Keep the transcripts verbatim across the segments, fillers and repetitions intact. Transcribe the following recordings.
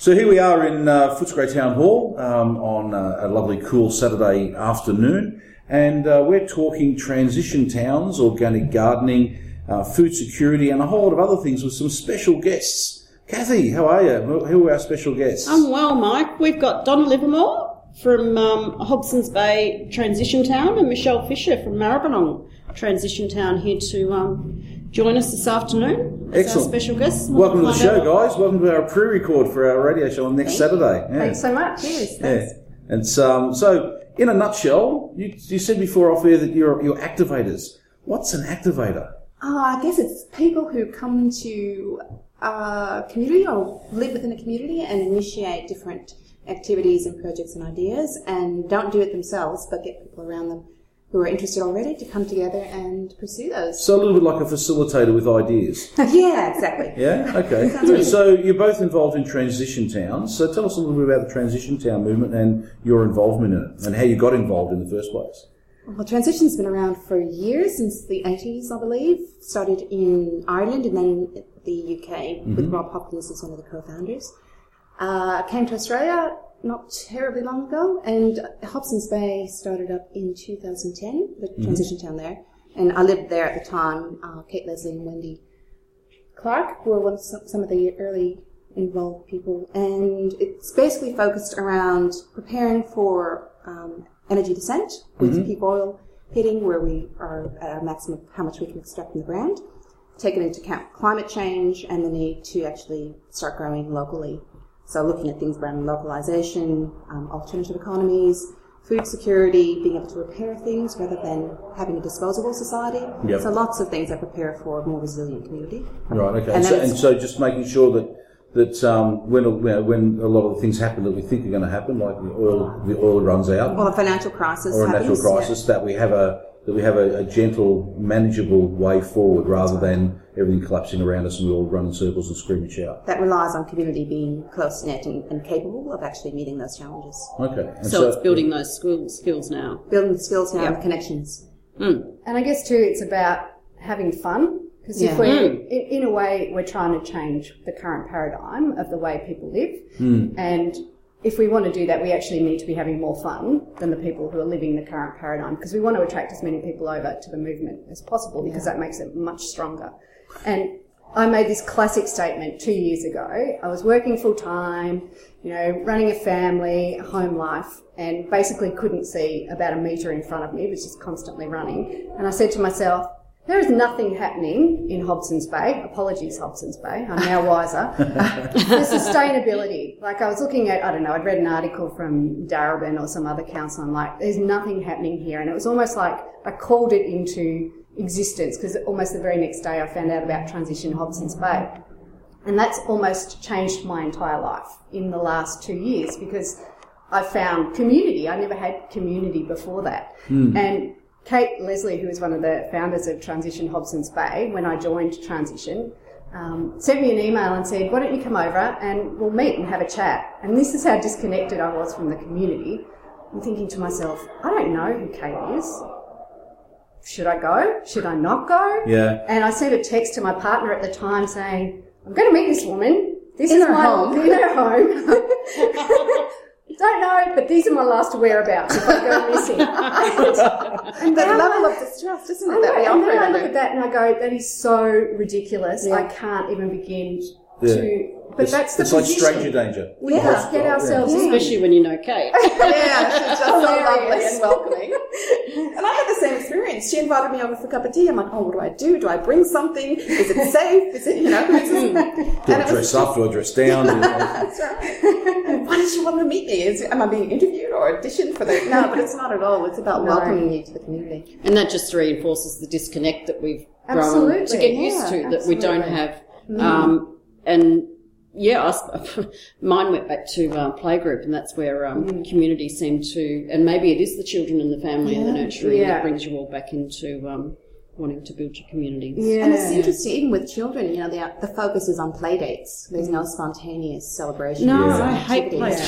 So here we are in uh, Footscray Town Hall um, on uh, a lovely, cool Saturday afternoon, and uh, we're talking transition towns, organic gardening, uh, food security, and a whole lot of other things with some special guests. Kathy, how are you? Who are our special guests? I'm well, Mike. We've got Donna Livermore from um, Hobsons Bay Transition Town and Michelle Fisher from Maribyrnong Transition Town here to um, join us this afternoon as Excellent. our special guests. Welcome to the show, guys. Welcome to our pre-record for our radio show on next Thank Saturday. Yeah. Thanks so much. Yes, yeah. And um, so, in a nutshell, you, you said before off air that you're, you're activators. What's an activator? Uh, I guess it's people who come to a community or live within a community and initiate different activities and projects and ideas, and don't do it themselves, but get people around them who are interested already to come together and pursue those. So a little bit like a facilitator with ideas. Yeah, exactly. Yeah, okay. So you're both involved in transition towns. So tell us a little bit about the transition town movement and your involvement in it, and how you got involved in the first place. Well, transition's been around for years, since the eighties, I believe. Started in Ireland and then the U K, mm-hmm. with Rob Hopkins as one of the co-founders. Uh, came to Australia not terribly long ago, and Hobsons Bay started up in two thousand ten, the transition mm-hmm. town there. And I lived there at the time. Uh, Kate Leslie and Wendy Clark were one of some, some of the early involved people. And it's basically focused around preparing for um, energy descent with mm-hmm. peak oil hitting, where we are at our maximum of how much we can extract from the ground, taking into account climate change and the need to actually start growing locally. So looking at things around localization, um, alternative economies, food security, being able to repair things rather than having a disposable society. Yep. So lots of things that prepare for a more resilient community. Right, okay. And, so, and so just making sure that that um, when, when a lot of the things happen that we think are going to happen, like the oil the oil runs out, or a financial crisis, or a happens, natural crisis, yeah. that we have a that we have a, a gentle, manageable way forward, rather than everything collapsing around us and we all run in circles and scream and shout. That relies on community being close-knit and, and capable of actually meeting those challenges. Okay. And so, so it's building those skills, skills now. Building the skills now yep. and connections. Mm. And I guess, too, it's about having fun. Because yeah. if we, mm. in, in a way, we're trying to change the current paradigm of the way people live. Mm. And if we want to do that, we actually need to be having more fun than the people who are living the current paradigm, because we want to attract as many people over to the movement as possible, because yeah. that makes it much stronger. And I made this classic statement two years ago. I was working full time, you know, running a family, home life, and basically couldn't see about a metre in front of me, was just constantly running. And I said to myself, there is nothing happening in Hobsons Bay. Apologies, Hobsons Bay. I'm now wiser. For sustainability. Like, I was looking at, I don't know, I'd read an article from Darebin or some other council. I'm like, there's nothing happening here. And it was almost like I called it into existence, because almost the very next day I found out about Transition Hobsons Bay. And that's almost changed my entire life in the last two years, because I found community. I never had community before that. Mm. And Kate Leslie, who is one of the founders of Transition Hobsons Bay, when I joined Transition, um, sent me an email and said, why don't you come over and we'll meet and have a chat. And this is how disconnected I was from the community. I'm thinking to myself, I don't know who Kate is. Should I go? Should I not go? Yeah. And I sent a text to my partner at the time saying, I'm going to meet this woman. This in is her my home. In her home. Don't know, but these are my last whereabouts if I go missing. and, and the and level I, of distrust, isn't I it, that we know, and operate then I under? look at that and I go, that is so ridiculous. Yeah. I can't even begin Yeah. to... But it's, that's the It's like position. stranger danger. We Yeah. have to get ourselves Yeah. in. Especially when you know Kate. Yeah, she's just so lovely Hilarious. and welcoming. And I had the same experience. She invited me over for a cup of tea. I'm like, oh, what do I do? Do I bring something? Is it safe? Is it, you know? Do I dress up? Do I dress down? That's right. Why did she want to meet me? Is, am I being interviewed or auditioned for the... No, but it's not at all. It's about No. welcoming you to the community. And that just reinforces the disconnect that we've grown Absolutely. to get Yeah, used to, that we don't absolutely. have. Um, and yeah, I, mine went back to uh, playgroup, and that's where um, Mm. community seemed to, and maybe it is the children and the family and the nurturing Yeah. that brings you all back into um, wanting to build your communities. Yeah. And it's interesting, even with children, you know, the, the focus is on play dates. There's no spontaneous celebration. No, Yeah. I hate activities. plays.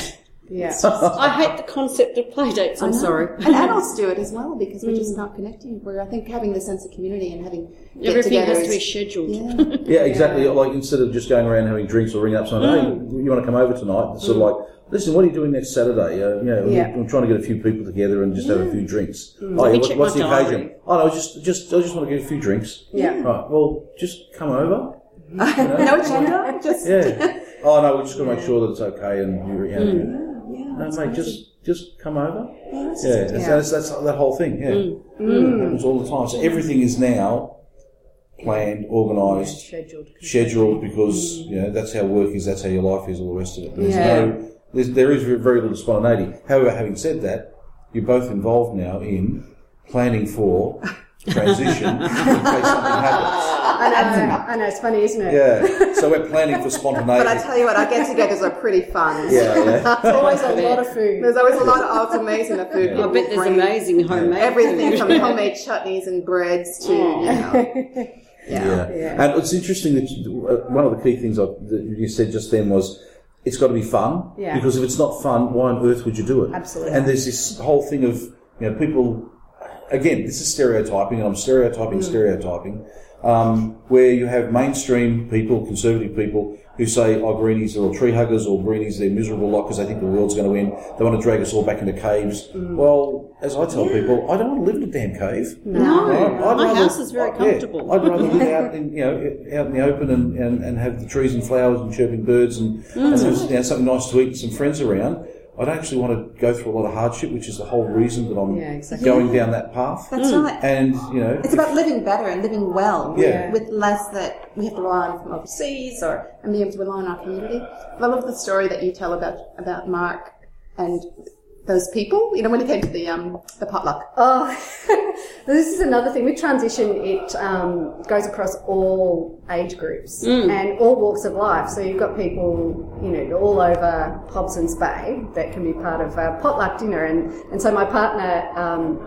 Yeah. I hate the concept of play dates. I'm I know. sorry. And adults do it as well because we're just not connecting. We're, I think, having the sense of community and having Everything has to get-togethers. be scheduled. Yeah. Yeah, exactly. Like instead of just going around having drinks or ringing up someone, hey, you want to come over tonight? It's sort of like, listen, what are you doing next Saturday? Uh, you know, Yeah. I'm trying to get a few people together and just have a few drinks. Oh, Let yeah, me what, check what's my the diary. occasion? Oh, no, just, just, I just want to get a few drinks. Yeah. Right. Well, just come over. No agenda, just Yeah. Oh no, we just got to make sure that it's okay and you, you know, yeah. no, that's mate, amazing. just just come over. Yeah, that's Yeah, just- that's, that's, that's that whole thing. Yeah, it happens all the time. So everything is now planned, organised, Scheduled. scheduled because you know that's how work is, that's how your life is, all the rest of it. There's Yeah. no, there's, there is very little spontaneity. However, having said that, you're both involved now in planning for transition in case something happens. I know, I know, it's funny, isn't it? Yeah, so we're planning for spontaneity. But I tell you what, our get-togethers are pretty fun. yeah, yeah. There's always a lot of food. There's always a lot of, oh, it's amazing the food. I people bet there's bring. amazing homemade Everything food. from homemade chutneys and breads to, you know. Yeah. Yeah. And it's interesting that you, uh, one of the key things I, that you said just then was it's got to be fun. Yeah. Because if it's not fun, why on earth would you do it? Absolutely. And there's this whole thing of, you know, people, again, this is stereotyping, and I'm stereotyping, stereotyping, um, where you have mainstream people, conservative people, who say, oh, greenies are all tree huggers, or greenies, they're miserable lot because they think the world's going to end. They want to drag us all back into caves. Well, as I tell people, I don't want to live in a damn cave. No, I'd my rather- house is very yeah, comfortable. I'd rather live out in you know out in the open and, and, and have the trees and flowers and chirping birds and, and there's you know, something nice to eat and some friends around. I don't actually want to go through a lot of hardship, which is the whole reason that I'm Yeah, exactly. going down that path. That's right. And you know, It's about living better and living well Yeah. with, with less that we have to rely on from overseas or and be able to rely on our community. I love the story that you tell about about Mark and those people. You know, when it came to the um the potluck. Oh, this is another thing. With transition, it um, goes across all age groups and all walks of life. So you've got people, you know, all over Hobson's Bay that can be part of a potluck dinner. And, and so my partner, um,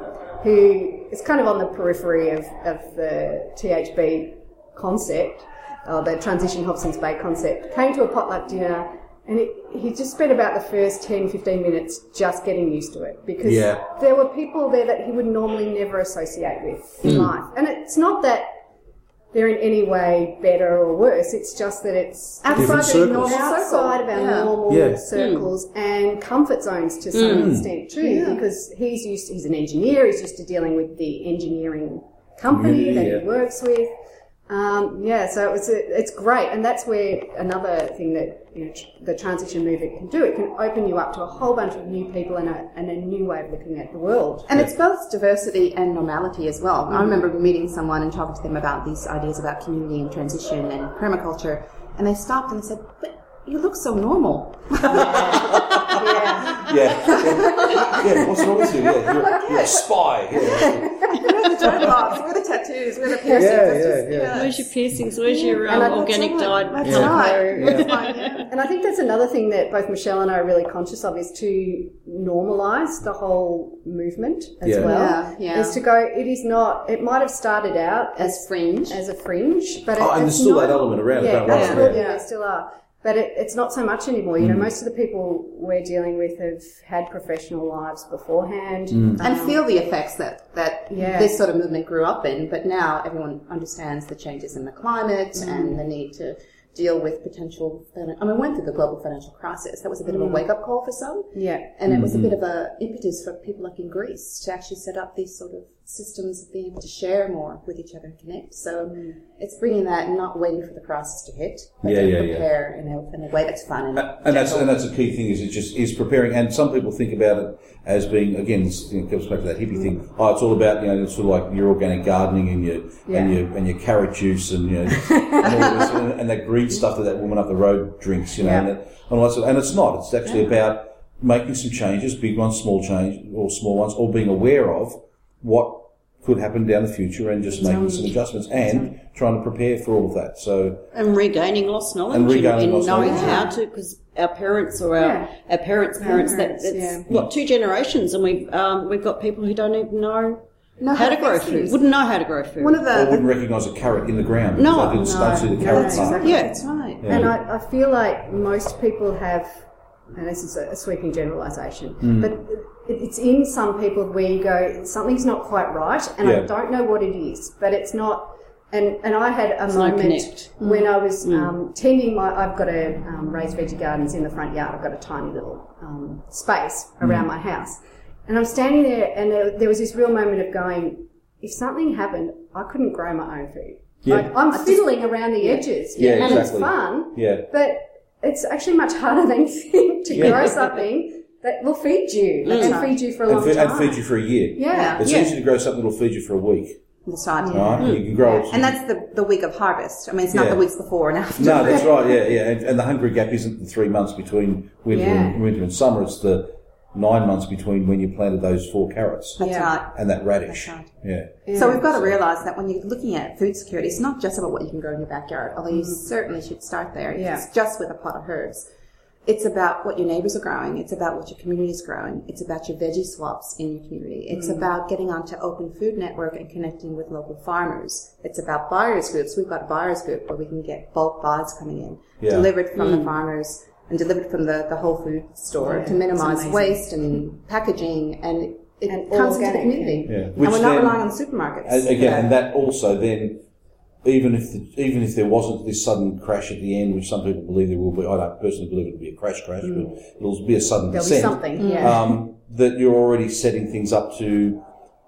who is kind of on the periphery of, of the T H B concept, uh, the Transition Hobson's Bay concept, came to a potluck dinner. And it, he just spent about the first ten, fifteen minutes just getting used to it because Yeah. there were people there that he would normally never associate with in life. And it's not that they're in any way better or worse, it's just that it's Outside Different the circles. normal outside of our circle. Yeah. normal Yeah. circles and comfort zones to some extent too Yeah. because he's used he's an engineer, he's used to dealing with the engineering company Community, that yeah. he works with. Um, yeah, so it was a, it's great, and that's where another thing that you know, tr- the transition movement can do. It can open you up to a whole bunch of new people and a, and a new way of looking at the world. And it's both diversity and normality as well. I remember meeting someone and talking to them about these ideas about community and transition and permaculture, and they stopped and they said, but you look so normal. Yeah, yeah, yeah, yeah. What's wrong with you? Yeah, you're, you're a spy. Yeah, Where are the dreadlocks? Where are the tattoos? Where are the piercings? Yeah, It's just- yeah, yeah. Where's your piercings? Where's your And um, I- organic That's diet? right. That's Yeah. right. Yeah. That's fine, yeah. and I think that's another thing that both Michelle and I are really conscious of is to normalise the whole movement as Yeah. well. Yeah, yeah. Is to go. It is not. It might have started out as As fringe. as a fringe, but it, Oh, and it's there's still not, that element around it, Yeah, don't worry. absolutely, Yeah. there still are. But it, it's not so much anymore. You know, most of the people we're dealing with have had professional lives beforehand. and feel the effects that, that Yeah. this sort of movement grew up in, but now everyone understands the changes in the climate and the need to deal with potential, I mean, we went through the global financial crisis. That was a bit of a wake-up call for some. Yeah. And it was a bit of a impetus for people like in Greece to actually set up these sort of systems of being able to share more with each other and connect. So it's bringing that and not waiting for the crisis to hit, but Yeah, to yeah, yeah. prepare in, a, in a way that's fun. And, And, and that's gentle. and that's a key thing is it just is preparing. And some people think about it as being again, this, you know, goes back to that hippie thing. Oh, it's all about you know, it's sort of like your organic gardening and your and Yeah. your and your carrot juice and you know and, all this, and, and that green stuff that that woman up the road drinks. You know, Yeah. and, that, and, all that sort of- and it's not. It's actually about making some changes, big ones, small change, or small ones, or being aware of what could happen down the future and just making some adjustments and trying to prepare for all of that. So And regaining lost knowledge And regaining and lost knowing knowledge. how to, because our parents or our, Yeah. our parents' parents, parents, that, that's yeah. what, two generations, and we've um, we've got people who don't even know No, how to grow fix food, things. wouldn't know how to grow food. One of I the, wouldn't recognise a carrot in the ground. because No, I didn't no, don't see the no, carrot that's part. exactly- Yeah. that's right. Yeah. And I, I feel like most people have and this is a, a sweeping generalisation, Mm. but it, it's in some people where you go, something's not quite right, and Yeah. I don't know what it is, but it's not. And, and I had a It's no moment connect. when I was Mm. um, tending my, I've got a um, raised veggie gardens in the front yard. I've got a tiny little um, space around my house. And I'm standing there and there, there was this real moment of going, if something happened, I couldn't grow my own food. Yeah. Like, I'm fiddling around the edges Yeah, and exactly. it's fun, Yeah. but it's actually much harder than you think to Yeah. grow something that will feed you That's and right. feed you for a And, long fe- time. and feed you for a year. Yeah. It's yeah. easy to grow something that'll feed you for a week. That's right. Right? You can grow it. And that's the, the week of harvest. I mean, it's not Yeah. the weeks before and after. No, that's right. Yeah, yeah. And, and the hungry gap isn't the three months between winter Yeah. and winter and summer. It's the nine months between when you planted those four carrots That's Yeah. right. and that radish. That's right. Yeah. Yeah. So we've got to realise that when you're looking at food security, it's not just about what you can grow in your backyard, although you certainly should start there. Yeah. It's just with a pot of herbs. It's about what your neighbours are growing. It's about what your community is growing. It's about your veggie swaps in your community. It's about getting onto Open Food Network and connecting with local farmers. It's about buyers groups. We've got a buyers group where we can get bulk buys coming in, Yeah. delivered from the farmers and delivered from the, the whole food store Yeah, to minimise it's amazing. waste and packaging, and it And all comes into the organic, community. Yeah. And Which we're not then- relying on the supermarkets. And again, Yeah. and that also then, even if the, even if there wasn't this sudden crash at the end, which some people believe there will be, I don't personally believe it'll be a crash crash, but it'll be a sudden There'll be descent. something. Yeah. Um, that you're already setting things up to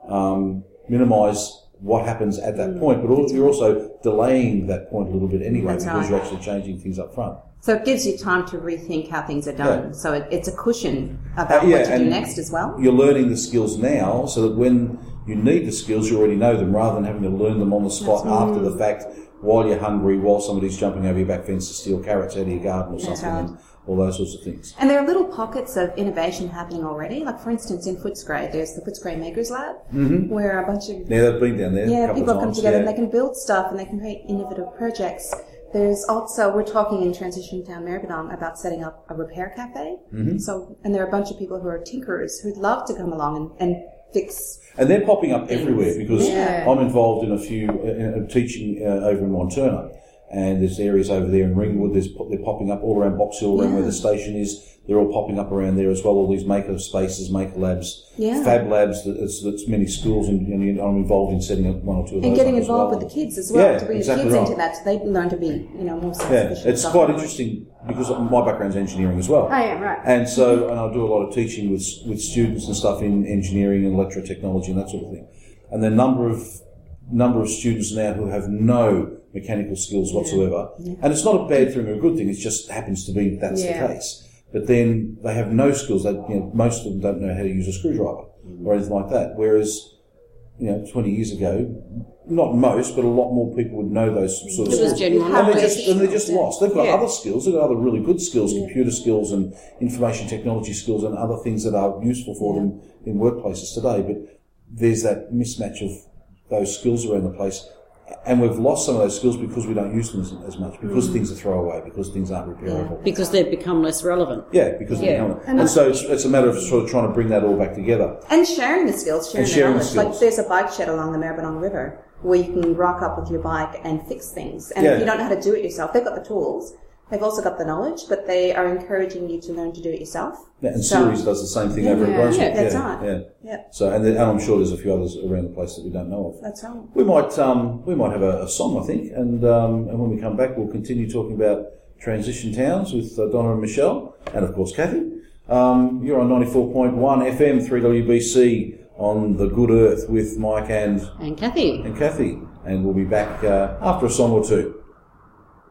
um, minimise what happens at that point, but al- you're also delaying that point a little bit anyway That's because right. you're actually changing things up front. So it gives you time to rethink how things are done. Yeah. So it, it's a cushion about Uh, yeah, what to do and next as well. You're learning the skills now so that when you need the skills, you already know them rather than having to learn them on the spot after the fact while you're hungry, while somebody's jumping over your back fence to steal carrots out of your garden or That's something, right. and all those sorts of things. And there are little pockets of innovation happening already. Like, for instance, in Footscray, there's the Footscray Makers Lab, Mm-hmm. where a bunch of Now, they've been down there a yeah, couple people of come times. together yeah. and they can build stuff and they can create innovative projects. There's also, we're talking in Transition Town Maribyrnong about setting up a repair cafe. Mm-hmm. So, and there are a bunch of people who are tinkerers who'd love to come along and, and fix. And they're popping up everywhere because Yeah. I'm involved in a few, uh, in, teaching uh, over in Montana. And there's areas over there in Ringwood, there's, they're popping up all around Box Hill, around where the station is. They're all popping up around there as well, all these maker spaces, maker labs, Yeah. fab labs, that's, that's many schools, and, and I'm involved in setting up one or two of those And getting up as involved well. with the kids as well, Yeah, to bring exactly the kids right. into that so they learn to be, you know, more Yeah, self-sufficient. it's quite interesting because my background's engineering as well. Oh, yeah, right. And so, and I do a lot of teaching with with students and stuff in engineering and electrotechnology and that sort of thing. And the number of number of students now who have no mechanical skills whatsoever, and it's not a bad thing or a good thing. It just happens to be that's Yeah. the case. But then they have no skills. They, you know, most of them don't know how to use a screwdriver or anything like that. Whereas, you know, twenty years ago, not most, but a lot more people would know those sort of It was skills. genuine And they're knowledge. just, and they're just lost. They've got Yeah. other skills. They've got other really good skills, computer skills and information technology skills and other things that are useful for them in workplaces today. But there's that mismatch of those skills around the place. And we've lost some of those skills because we don't use them as, as much, because things are throwaway, because things aren't repairable. Because they've become less relevant. Yeah, because Yeah. they become, and, so it's, it's a matter of sort of trying to bring that all back together. And sharing the skills, sharing, And sharing the the knowledge. skills. Like, there's a bike shed along the Maribyrnong River where you can rock up with your bike and fix things. And Yeah. if you don't know how to do it yourself, they've got the tools. They've also got the knowledge, but they are encouraging you to learn to do it yourself. Yeah, and So- Ceres does the same thing over in Yeah. Brunswick. Yeah, that's yeah, right. Yeah. Yeah, So, and, there, and I'm sure there's a few others around the place that we don't know of. that's right. We might um, we might have a, a song, I think, and um, and when we come back, we'll continue talking about transition towns with uh, Donna and Michelle, and of course Kathy. Um, you're on ninety-four point one F M, three W B C on the Good Earth with Mike and And Kathy. and Kathy, and we'll be back uh, after a song or two.